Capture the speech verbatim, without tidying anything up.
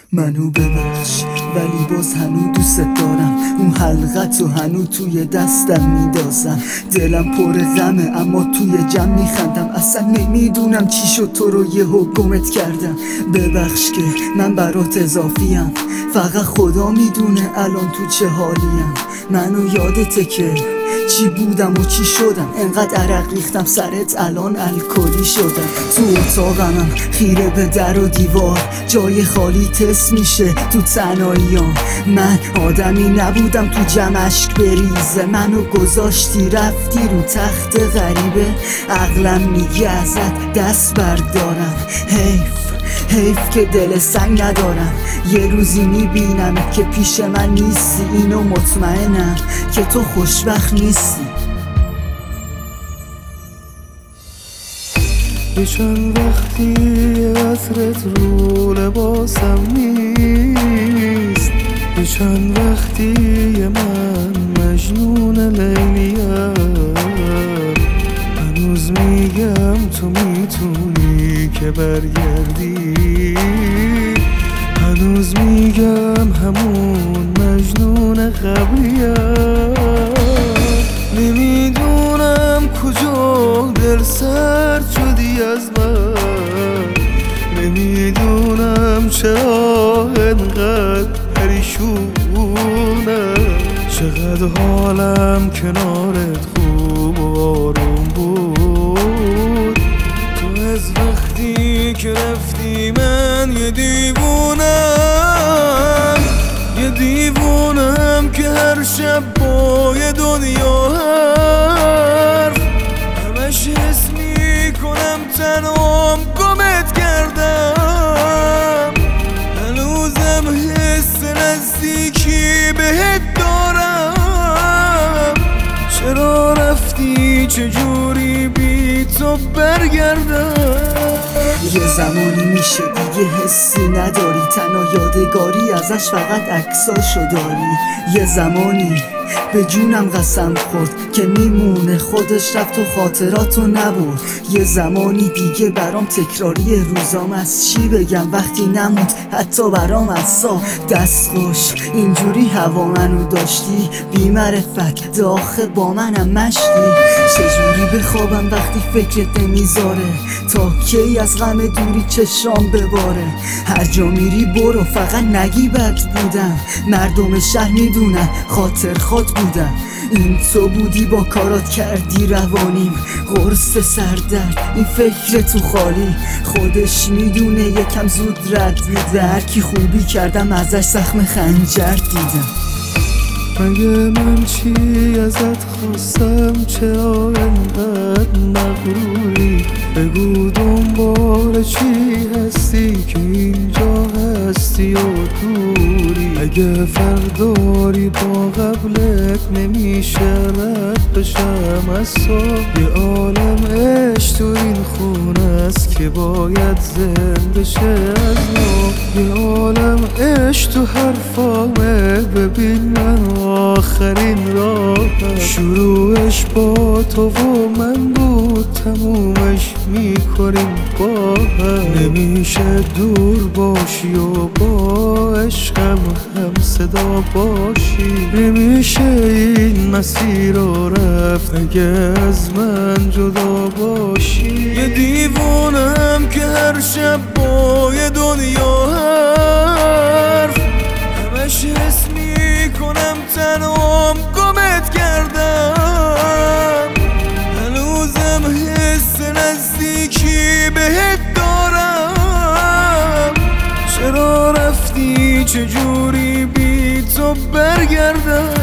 منو ببخش ولی باز هنو دوست دارم، اون حلقت و هنو توی دستم میدازم. دلم پر غمه اما توی جمع میخندم، اصلا نمیدونم چی شد تو رو یه حکومت کردم. ببخش که من برات اضافیم، فقط خدا میدونه الان تو چه حالیم. منو یادته که چی بودم و چی شدم، انقدر عرق ریختم سرت الان الکلی شدم. تو اتاقمم خیره به در و دیوار، جای خالی تس میشه تو تنهاییام. من آدمی نبودم تو جمع اشک بریزه، منو گذاشتی رفتی رو تخت غریبه. عقلم میگه ازت دست بردارم، حیف حیف که دل سنگ ندارم. یه روزی میبینم که پیش من نیستی، اینو مطمئنم که تو خوشبخت نیستی. یه چند وقتی عطرت رو لباسم نیست، یه چند وقتی من مجنون لیلیم. هنوز میگم تو میتونی که برگردی، هنوز میگم همون مجنون قبلیم. نمیدونم کجا دل سرد شدی از من، نمیدونم چرا انقدر پریشونم. چقدر حالم کنارت خوب و آروم بود، تو از وقتی که رفتی من یه دیوونم، یه دیوونم که هر شب با یه دنیا حرف، همش حس میکنم تنهام گمت کردم. هنوزم حس نزدیکی بهت دارم، چرا رفتی چجوری بی تو برگردم. یه زمانی میشه دیگه حسی نداری، تنها یادگاری ازش فقط عکساشو داری. یه زمانی به جونم قسم خورد که میمونه، خودش رفت و خاطراتو نبرد. یه زمانی دیگه برام تکراری روزام، از چی بگم وقتی نموند حتی برام عصا. دست خوش اینجوری هوا منو داشتی، بی معرفت داخل با منم مشتی. چجوری بخوابم وقتی فکرت نمیذاره، تا کی از غم دوری چشام بباره. هر جا میری برو فقط نگی بد بودم، مردم شهر میدونن خاطر خود بودم. این تو بودی با کارات کردی روانیم، قرص سردرد این فکر تو خالی. خودش میدونه یکم زود رد میده، هر کی خوبی کردم ازش زخم خنجر دیدم. مگه من چی ازت خواستم، چرا انقدر مغروری؟ بگو دنبال چی هستی که اینجا هستی و دوری؟ اگه فرداری با قبلت نمیشه رد بشم از تو، یه عالم عشق تو این خونه است که باید زنده شه از نو. یه عالم عشق تو حرفامه، ببین من آخرین راه، شروعش با تو و من بود، تمومش میکنیم با هم. نمیشه دور باشی و با عشقم هم صدا باشی، نمیشه این مسیر رو رفت اگه از من جدا باشی. یه دیوونم که هر شب با یه دنیا حرف، همش حس میکنم تنهام گمت کردم. هنوزم حس نزدیکی بهت دارم، چرا رفتی چجوری بی تو برگردم.